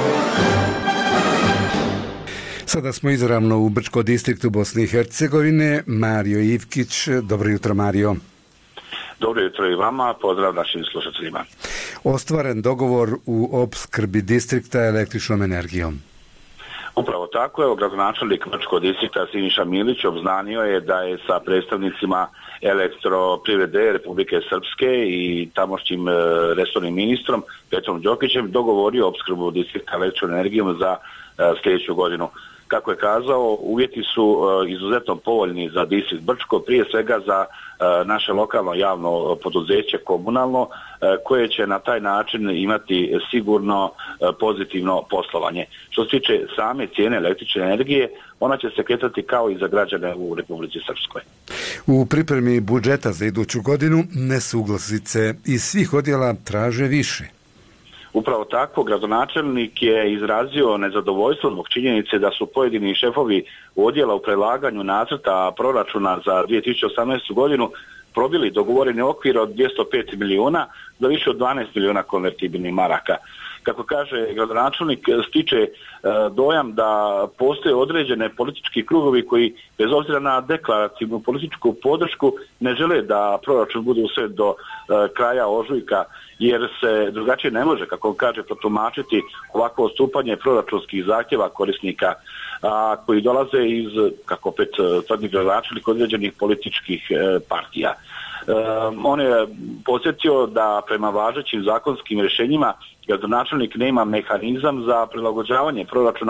Sada smo izravno u Brčko distriktu Bosne i Hercegovine. Mario Ivkić, dobro jutro Mario. Dobro jutro i vama, pozdrav našim slušateljima. Ostvaren dogovor u opskrbi distrikta električnom energijom. Upravo tako, evo gradonačelnik Brčkog distrikta Siniša Milić obznanio je da je sa predstavnicima elektroprivrede Republike Srpske i tamošnjim resornim ministrom Petrom Đokićem dogovorio opskrbu distrikta električnom energijom za sljedeću godinu. Kako je kazao, uvjeti su izuzetno povoljni za distrikt Brčko, prije svega za naše lokalno javno poduzeće komunalno, koje će na taj način imati sigurno pozitivno poslovanje. Što se tiče same cijene električne energije, ona će se kretati kao i za građane u Republici Srpskoj. U pripremi budžeta za iduću godinu nesuglasice iz svih odjela traže više. Upravo tako, gradonačelnik je izrazio nezadovoljstvo zbog činjenice da su pojedini šefovi odjela u predlaganju nacrta proračuna za dvije tisuće osamnaestu. godinu probili dogovoreni okvir od dvjesto pet milijuna do više od dvanaest milijuna konvertibilnih maraka. Kako kaže gradonačelnik, stiče dojam da postoje određene politički krugovi koji, bez obzira na deklarativnu političku podršku, ne žele da proračun bude usvojen do kraja ožujka, jer se drugačije ne može, kako on kaže, protumačiti ovako odstupanje proračunskih zahtjeva korisnika, a, koji dolaze iz, kako opet tvrdi gradonačelnik, određenih političkih e, partija. E, on je podsjetio da prema važećim zakonskim rješenjima gradonačelnik nema mehanizam za prilagođavanje proračuna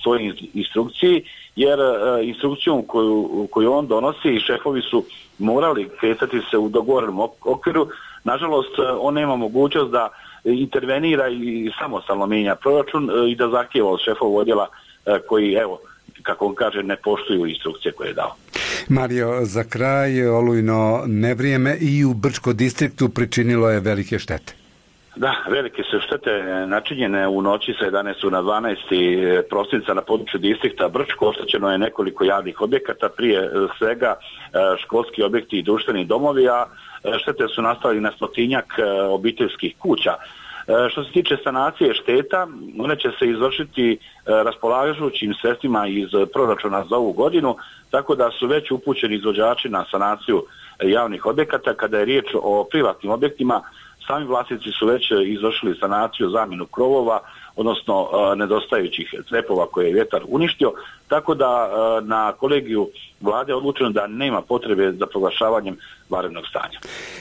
svojoj instrukciji, jer instrukcijom koju, koju on donosi i šefovi su morali kretati se u dogovorenom okviru. Nažalost, on nema mogućnost da intervenira i samostalno mijenja proračun i da zahtijeva od šefova odjela koji, evo, kako on kaže, ne poštuju instrukcije koje je dao. Mario, za kraj, olujno nevrijeme i u Brčko distriktu pričinilo je velike štete. Da, velike su štete načinjene u noći sa jedanaestog na dvanaesti prosinca na području distrikta Brčko. Oštećeno je nekoliko javnih objekata, prije svega školski objekti i društveni domovi, a štete su nastale na stotinjak obiteljskih kuća. Što se tiče sanacije šteta, one će se izvršiti raspolažućim sredstvima iz proračuna za ovu godinu, tako da su već upućeni izvođači na sanaciju javnih objekata. Kada je riječ o privatnim objektima, sami vlasnici su već izvršili sanaciju, zamjenu krovova, odnosno nedostajućih crepova koje je vjetar uništio, tako da na kolegiju vlade odlučeno da nema potrebe za proglašavanjem vanrednog stanja.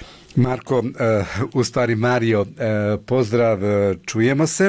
Marko, u stvari Mario, pozdrav, čujemo se.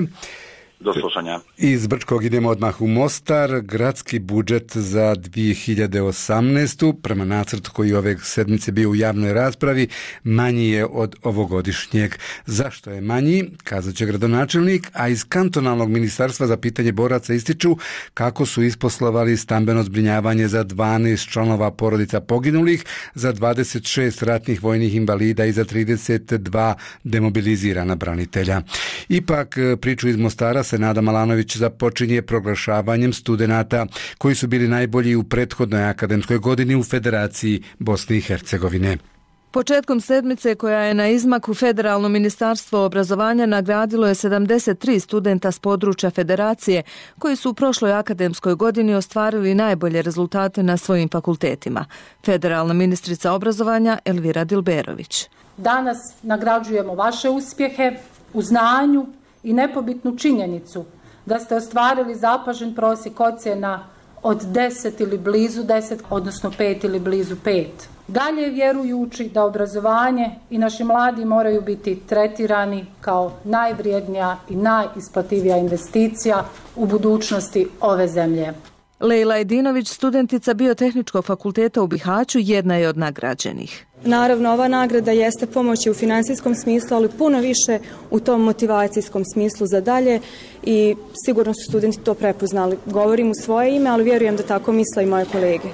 Do slušanja. Iz Brčkog idemo odmah u Mostar. Gradski budžet za dvije hiljade osamnaestu prema nacrtu koji ove sedmice bio u javnoj raspravi manji je od ovogodišnjeg. Zašto je manji? Kazat će gradonačelnik, a iz kantonalnog ministarstva za pitanje boraca ističu kako su isposlovali stambeno zbrinjavanje za dvanaest članova porodica poginulih, za dvadeset šest ratnih vojnih invalida i za trideset dva demobilizirana branitelja. Ipak priču iz Mostara Nada Malanović započinje proglašavanjem studenata koji su bili najbolji u prethodnoj akademskoj godini u Federaciji Bosne i Hercegovine. Početkom sedmice, koja je na izmaku, Federalno ministarstvo obrazovanja nagradilo je sedamdeset tri studenta s područja Federacije koji su u prošloj akademskoj godini ostvarili najbolje rezultate na svojim fakultetima. Federalna ministrica obrazovanja Elvira Dilberović. Danas nagrađujemo vaše uspjehe u znanju i nepobitnu činjenicu da ste ostvarili zapažen prosjek ocjena od deset ili blizu deset, odnosno pet ili blizu pet. Dalje vjerujući da obrazovanje i naši mladi moraju biti tretirani kao najvrijednija i najisplativija investicija u budućnosti ove zemlje. Lejla Edinović, studentica Biotehničkog fakulteta u Bihaću, jedna je od nagrađenih. Naravno, ova nagrada jeste pomoć u financijskom smislu, ali puno više u tom motivacijskom smislu za dalje i sigurno su studenti to prepoznali. Govorim u svoje ime, ali vjerujem da tako misle i moje kolege.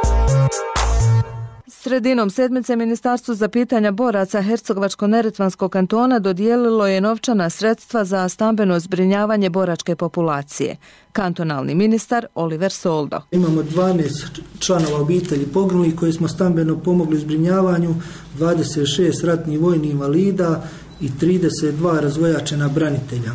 Sredinom sedmice Ministarstvo za pitanja boraca Hercegovačko-neretvanskog kantona dodijelilo je novčana sredstva za stambeno zbrinjavanje boračke populacije. Kantonalni ministar Oliver Soldo. Imamo dvanaest članova obitelji poginulih koji smo stambeno pomogli u zbrinjavanju, dvadeset šest ratnih vojnih invalida i trideset dva razvojačena branitelja.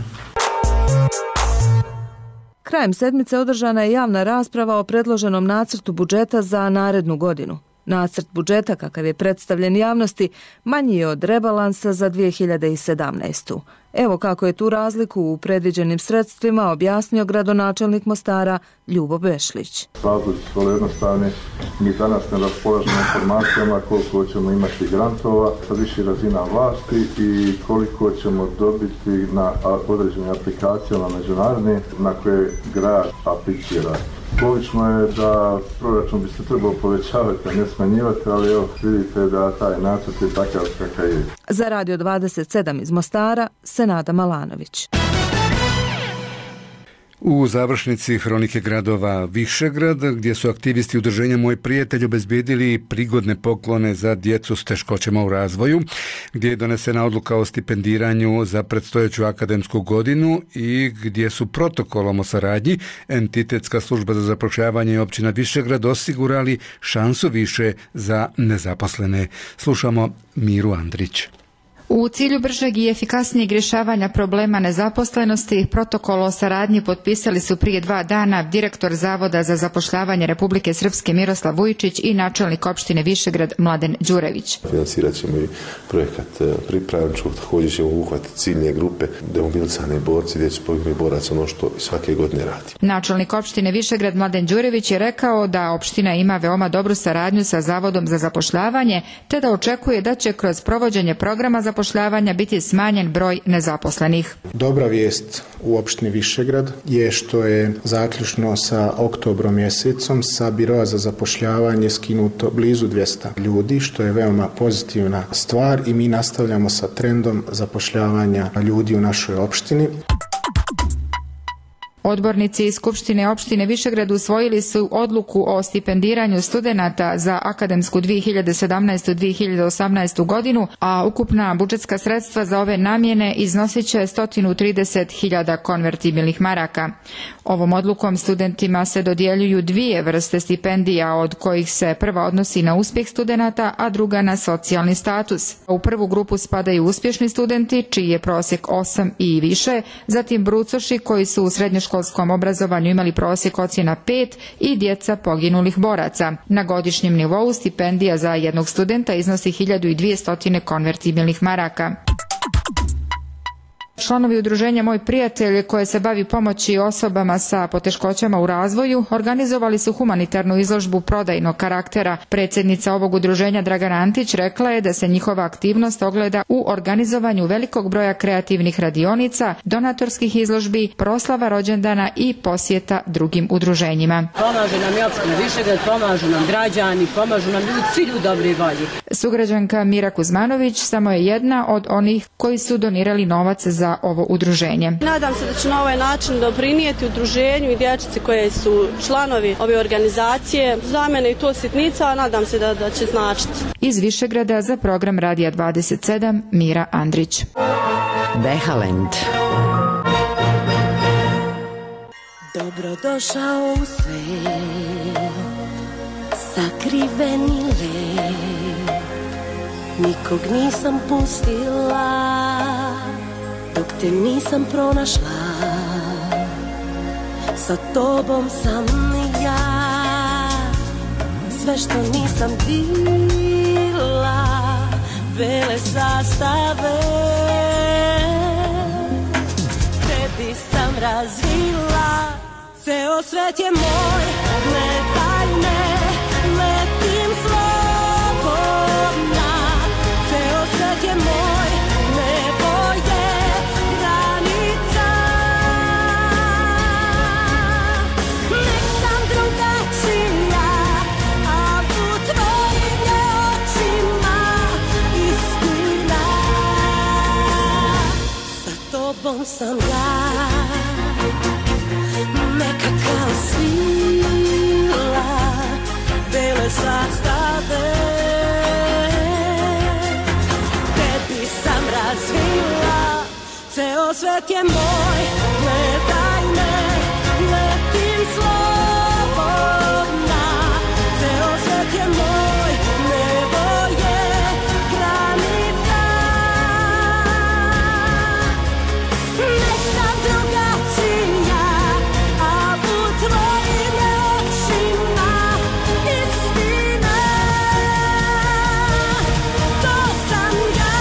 Krajem sedmice održana je javna rasprava o predloženom nacrtu budžeta za narednu godinu. Nacrt budžeta, kakav je predstavljen javnosti, manji je od rebalansa za dvije hiljade sedamnaestu. Evo kako je tu razliku u predviđenim sredstvima objasnio gradonačelnik Mostara Ljubo Bešlić. Razlici su jednostavne. Mi danas ne raspolažemo informacijama koliko ćemo imati grantova sa viših razina vlasti i koliko ćemo dobiti na određenim aplikacijama međunarodne na koje grad aplicira. Logično je da proračun bi se trebao povećavati, a ne smanjivati, ali evo vidite da taj nacrt je takav kakav je. Za Radio dvadeset sedam iz Mostara, Nada Malanović. U završnici Hronike gradova Višegrad, gdje su aktivisti udruženja Moj prijatelj obezbijedili prigodne poklone za djecu s teškoćama u razvoju, gdje je donesena odluka o stipendiranju za predstojeću akademsku godinu i gdje su protokolom o saradnji Entitetska služba za zapošljavanje i općina Višegrad osigurali šansu više za nezaposlene. Slušamo Miru Andrić. U cilju bržeg i efikasnijeg rješavanja problema nezaposlenosti, protokol o saradnji potpisali su prije dva dana direktor Zavoda za zapošljavanje Republike Srpske Miroslav Vujčić i načelnik opštine Višegrad Mladen Đurević. Financirat ćemo i projekat pripravničkog, također ćemo uhvatiti ciljne grupe, demobilisane borci, djecu poginulih boraca, ono što svake godine radi. Načelnik opštine Višegrad Mladen Đurević je rekao da opština ima veoma dobru saradnju sa Zavodom za zapošljavanje, te da očekuje da će kroz provođenje programa zapošljavanja zapošljavanja biti smanjen broj nezaposlenih. Dobra vijest u opštini Višegrad je što je zaključno sa oktobrom mjesecom sa biroa za zapošljavanje skinuto blizu dvjesto ljudi, što je veoma pozitivna stvar i mi nastavljamo sa trendom zapošljavanja ljudi u našoj opštini. Odbornici iz Skupštine opštine Višegrad usvojili su odluku o stipendiranju studenata za akademsku dvije hiljade sedamnaestu dvije hiljade osamnaestu godinu, a ukupna budžetska sredstva za ove namjene iznosit će sto trideset hiljada konvertibilnih maraka. Ovom odlukom studentima se dodjeljuju dvije vrste stipendija, od kojih se prva odnosi na uspjeh studenata, a druga na socijalni status. U prvu grupu spadaju uspješni studenti, čiji je prosjek osam i više, zatim brucoši koji su u srednjoškolskom obrazovanju imali prosjek ocjena pet i djeca poginulih boraca. Na godišnjem nivou stipendija za jednog studenta iznosi hiljadu dvjesto konvertibilnih maraka. Članovi udruženja Moj prijatelj, koje se bavi pomoći osobama sa poteškoćama u razvoju, organizovali su humanitarnu izložbu prodajnog karaktera. Predsjednica ovog udruženja Dragana Antić rekla je da se njihova aktivnost ogleda u organizovanju velikog broja kreativnih radionica, donatorskih izložbi, proslava rođendana i posjeta drugim udruženjima. Pomažu nam i opština Višegrad, pomažu nam građani, pomažu nam ljudi, svi ljudi dobri volji. Sugrađanka Mira Kuzmanović samo je jedna od onih koji su donirali novac za ovo udruženje. Nadam se da će na ovaj način doprinijeti udruženju i dječici koje su članovi ove organizacije. Za mene i to sitnica, a nadam se da, da će značiti. Iz Višegrada za program Radija dvadeset sedam Mira Andrić. Behalend. Dobrodošao u svet, sakriveni led, nikog nisam pustila dok te nisam pronašla, sa tobom sam ja, sve što nisam bila, bele zastave, tebi sam razvila, ceo svet je moj, gledaj me, letim slobodna, ceo svet je moj, nebo je granica. Nek sam drugačija, a u tvojim je očima istina. Sa tobom sam ja, neka kao svila, bele zastave, tebi sam razvila, ceo svet je moj, gledaj me, letim slobodna, ceo svet je moj, nebo je granica. Nek sam drugačija, a u tvojim je očima istina. To sam ja.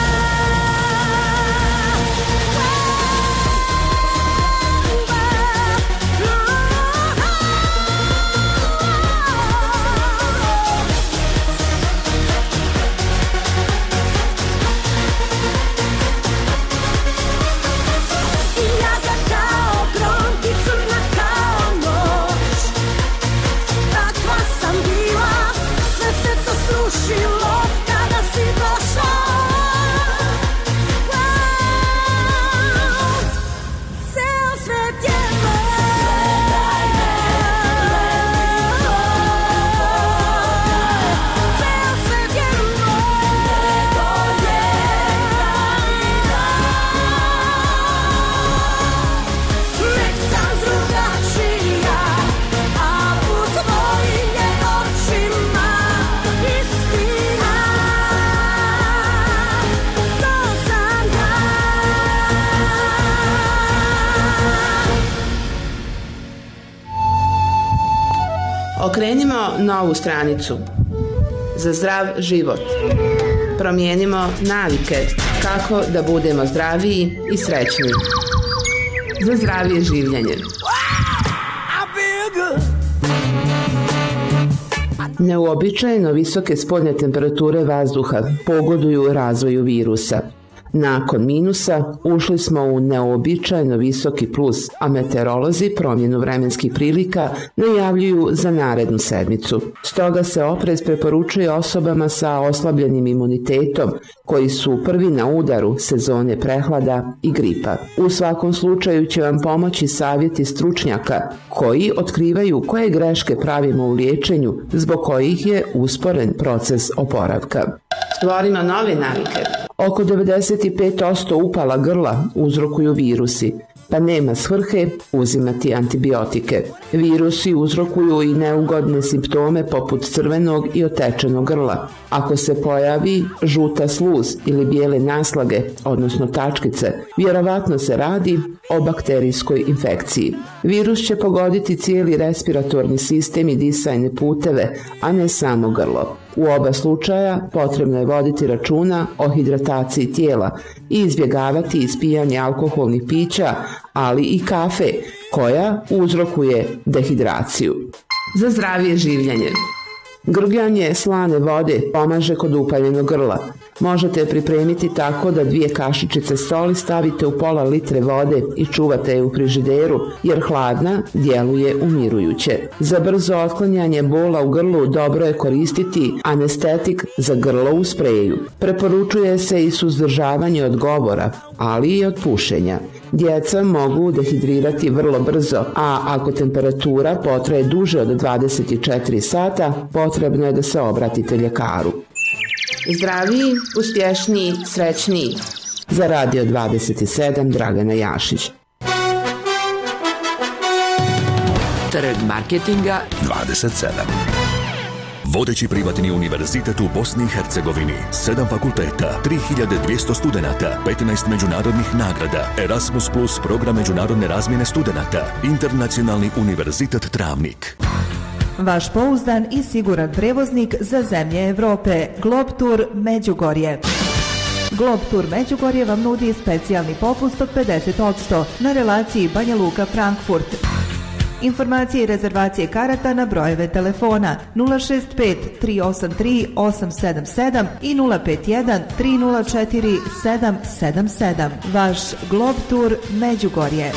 Jaga kao grom i crna kao noć, takva sam bila, sve se to srušilo kada si došla. Ceo svet je moj, ceo svet je nek sam drugačija, a u tvojim je očima istina. To sam ja. Okrenimo novu stranicu za zdrav život. Promijenimo navike kako da budemo zdraviji i srećniji. Za zdravije življenje. Neuobičajeno visoke spoljne temperature vazduha pogoduju razvoju virusa. Nakon minusa ušli smo u neobičajno visoki plus, a meteorolozi promjenu vremenskih prilika najavljuju za narednu sedmicu. Stoga se oprez preporučuje osobama sa oslabljenim imunitetom koji su prvi na udaru sezone prehlada i gripa. U svakom slučaju će vam pomoći savjeti stručnjaka koji otkrivaju koje greške pravimo u liječenju zbog kojih je usporen proces oporavka. Stvorimo nove navike. Oko devedeset pet posto upala grla uzrokuju virusi, pa nema svrhe uzimati antibiotike. Virusi uzrokuju i neugodne simptome poput crvenog i otečenog grla. Ako se pojavi žuta sluz ili bijele naslage, odnosno tačkice, vjerovatno se radi o bakterijskoj infekciji. Virus će pogoditi cijeli respiratorni sistem i disajne puteve, a ne samo grlo. U oba slučaja potrebno je voditi računa o hidrataciji tijela i izbjegavati ispijanje alkoholnih pića, ali i kafe, koja uzrokuje dehidraciju. Za zdravije življenje. Grgljanje slane vode pomaže kod upaljenog grla. Možete je pripremiti tako da dvije kašičice soli stavite u pola litre vode i čuvate je u frižideru, jer hladna djeluje umirujuće. Za brzo otklanjanje bola u grlu dobro je koristiti anestetik za grlo u spreju. Preporučuje se i suzdržavanje od govora, ali i od pušenja. Djeca mogu dehidrirati vrlo brzo, a ako temperatura potraje duže od dvadeset četiri sata, potrebno je da se obratite ljekaru. Zdraviji, uspješniji, srećniji. Za Radio dvadeset sedam Dragana Jašić. Trg marketinga dvadeset sedam. Vodeći privatni univerzitet u Bosni i Hercegovini, sedam fakulteta, tri hiljade dvjesto studenata, petnaest međunarodnih nagrada, Erasmus plus program međunarodne razmjene studenata, Internacionalni univerzitet Travnik. Vaš pouzdan i siguran prevoznik za zemlje Evrope, Globtour Međugorje. Globtour Međugorje vam nudi specijalni popust od pedeset posto na relaciji Banja Luka-Frankfurt. Informacije i rezervacije karata na brojeve telefona nula šest pet tri osam tri osam sedam sedam i nula pet jedan tri nula četiri sedam sedam sedam. Vaš Globtour Međugorje.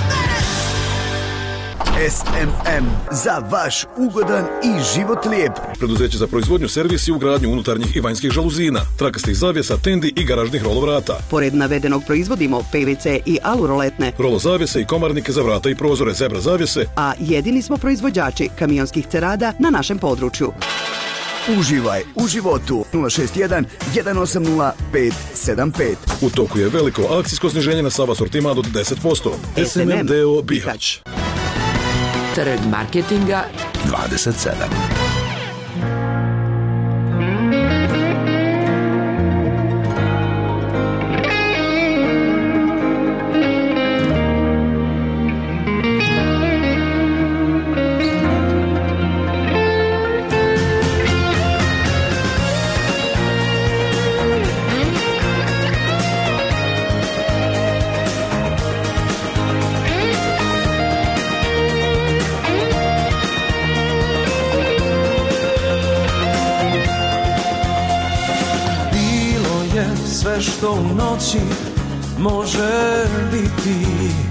S M M, za vaš ugodan i život lijep. Preduzeće za proizvodnju, servis i ugradnju unutarnjih i vanjskih žaluzina, trakastih zavjesa, tendi i garažnih rolovrata. Pored navedenog proizvodimo P V C i aluroletne, rolo zavjese i komarnike za vrata i prozore, zebra zavjese, a jedini smo proizvođači kamionskih cerada na našem području. Uživaj u životu. nula šest jedan jedan osam nula pet sedam pet. U toku je veliko akcijsko sniženje na sav asortiman od deset posto. S M M D O Bihać. Trg marketinga dvadeset sedam. Što u noći može biti,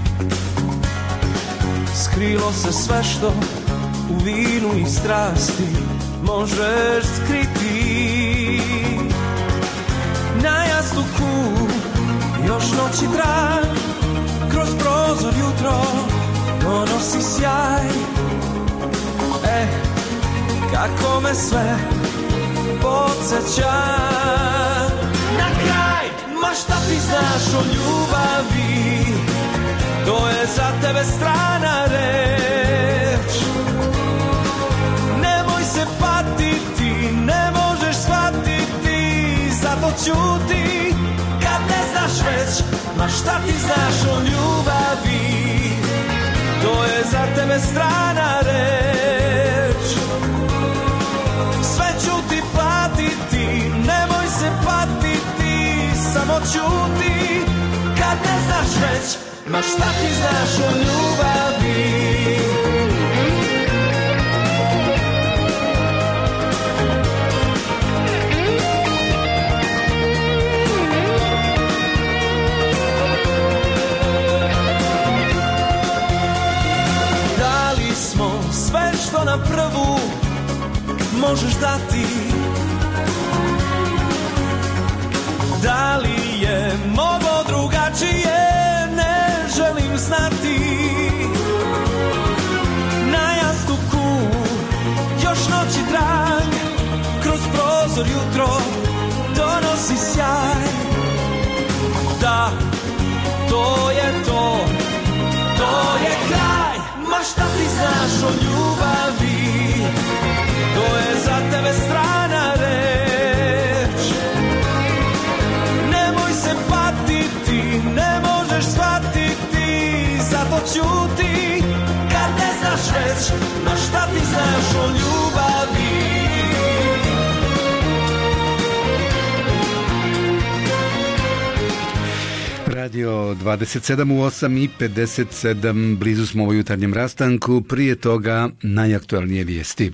skrilo se sve što u vinu i strasti možeš skriti. Na jastuku još noći trag, kroz prozor jutro donosi sjaj. E, kako me sve podsjeća na kraj. Ma šta ti znaš o ljubavi, to je za tebe strana reč. Nemoj se patiti, ne možeš shvatiti, zato ćuti kad ne znaš već. Ma šta ti znaš o ljubavi, to je za tebe strana reč. Sve ću ti platiti, nemoj se patiti, samo ćuti kad ne znaš već. Ma šta ti znaš o ljubavi. možeš dati? Da li je moglo drugačije, ne želim znati. Na jastuku još noći drag, kroz prozor jutro donosi sjaj. Da, to je to, to je kraj. Ma šta ti znaš o ljubavi, to je za tebe strana reč. Nemoj se patiti, ne možeš shvatiti, zato ćuti kad ne znaš već. Ma šta ti znaš o ljubavi. Radio dvadeset sedam u osam i pedeset sedam, blizu smo u jutarnjem rastanku, prije toga najaktualnije vijesti.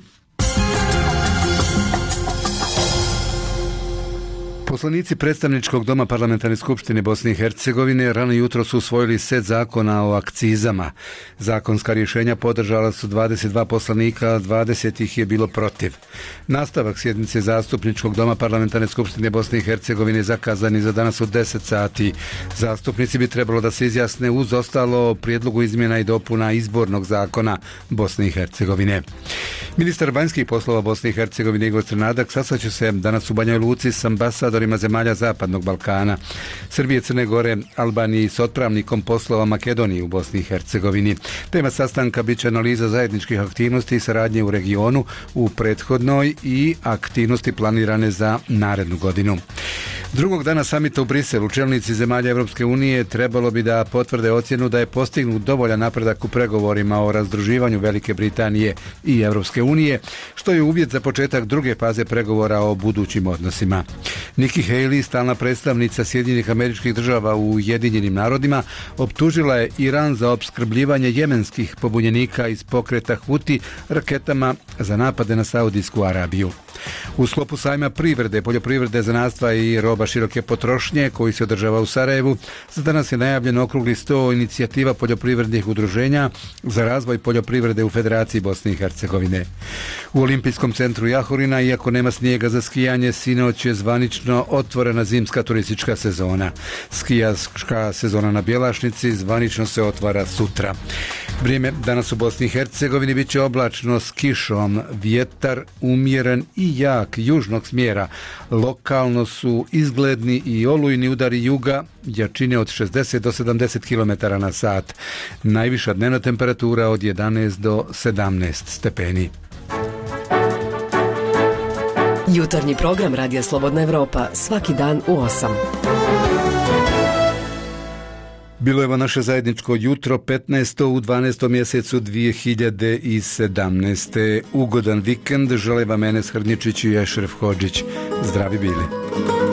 Poslanici predstavničkog doma Parlamentarne skupštine Bosne i Hercegovine rano jutro su usvojili set zakona o akcizama. Zakonska rješenja podržala su dvadeset dva poslanika, a dvadeset ih je bilo protiv. Nastavak sjednice zastupničkog doma Parlamentarne skupštine Bosne i Hercegovine zakazani za danas u deset sati. Zastupnici bi trebalo da se izjasne uz ostalo o prijedlogu izmjena i dopuna izbornog zakona Bosne i Hercegovine. Ministar vanjskih poslova Bosne i Hercegovine Igor Crnadak sastaće se danas u Banjoj Luci s ambasadorima zemalja Zapadnog Balkana, Srbije, Crne Gore, Albanije i s otpravnikom poslova Makedonije u Bosni i Hercegovini. Tema sastanka biće analiza zajedničkih aktivnosti i saradnje u regionu u prethodnoj i aktivnosti planirane za narednu godinu. Drugog dana samita u Briselu čelnici zemalja Evropske unije trebalo bi da potvrde ocjenu da je postignut dovoljan napredak u pregovorima o razdruživanju Velike Britanije i Evropske unije, što je uvjet za početak druge faze pregovora o budućim odnosima. Nikki Haley, stalna predstavnica Sjedinjenih Američkih Država u Ujedinjenim narodima, optužila je Iran za opskrbljivanje jemenskih pobunjenika iz pokreta Huti raketama za napade na Saudijsku Arabiju. U sklopu sajma privrede, poljoprivrede, zanatstva i roba široke potrošnje koji se održava u Sarajevu, za danas je najavljen okrugli sto inicijativa poljoprivrednih udruženja za razvoj poljoprivrede u Federaciji Bosne i Hercegovine. U Olimpijskom centru Jahorina, iako nema snijega za skijanje, sinoć je zvanično otvorena zimska turistička sezona. Skijaška sezona na Bjelašnici zvanično se otvara sutra. Vrijeme danas u Bosni i Hercegovini bit će oblačno s kišom, vjetar umjeren i jak južnog smjera. Lokalno su izgledni i olujni udari juga jačine od šezdeset do sedamdeset kilometara na sat. Najviša dnevna temperatura od jedanaest do sedamnaest stepeni. Jutarnji program Radija Slobodna Evropa svaki dan u osam. Bilo je ovo naše zajedničko jutro, petnaesto u dvanaestom mjesecu dvije hiljade sedamnaeste. Ugodan vikend, žele vam Enes Hrnjičić i Ešref Hodžić. Zdravi bili.